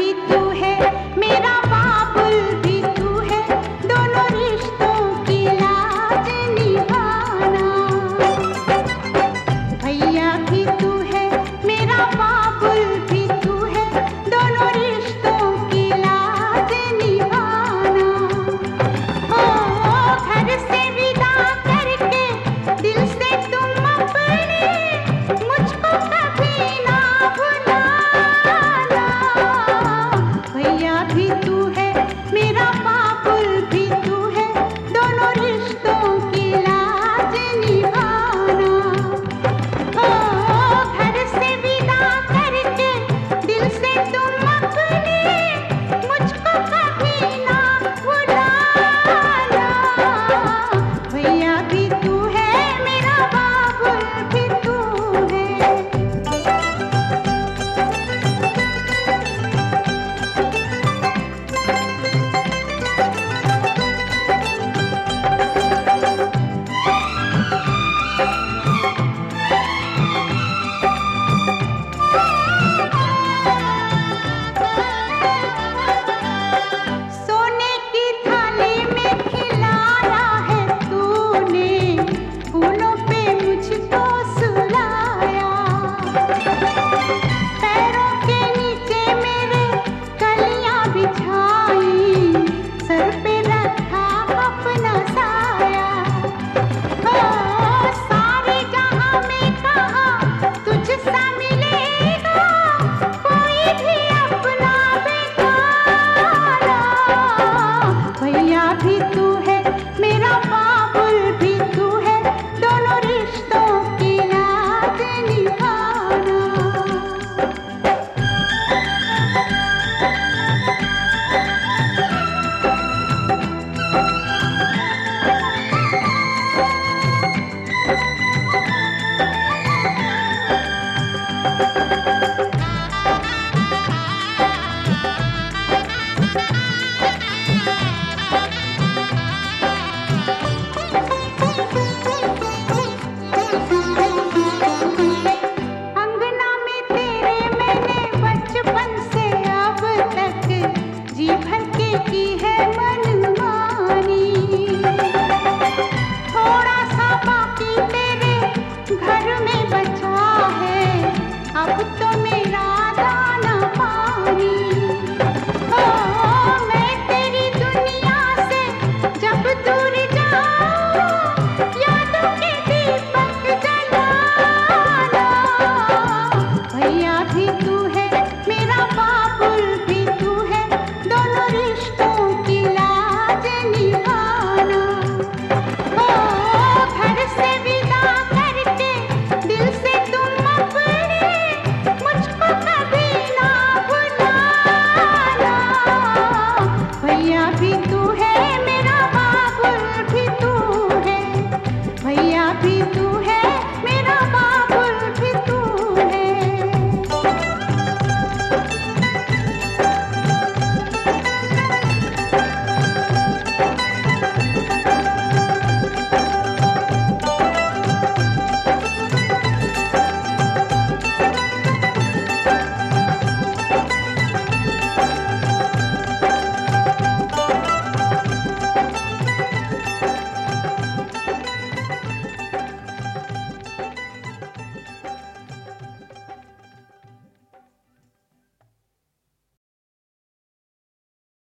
भी तू है, मेरा बाबुल भी तू है, दोनों रिश्तों की लाज निभाना। भैया भी तू है, मेरा बाबुल भी तू है, दोनों रिश्तों की लाज निभाना। ओ घर से विदा करके दिल से तुम अपने मुझको कभी ना भुलाना। भैया भी तू है, मेरा बाबुल भी तू है, दोनों रिश्तों की लाज निभाना। ओ घर से विदा करके दिल से तुम अपने मुझको कभी ना भुलाना। भैया भी तू है, मेरा बाबुल भी तू है। सोने की थाली में खिलाया है तूने, फूलों पे मुझको सुलाया। पैरों के नीचे मेरे कलियां बिछाई, सर पे रखा अपना साया। ओ सारे जहां में कहा तुझसा मिलेगा कोई भी अपना बेगाना। भैया भी तू है, मेरा बाबुल भी तू है, दोनों रिश्तों की लाज निभाना। अंगना में तेरे मैंने बचपन से अब तक जी भर के की है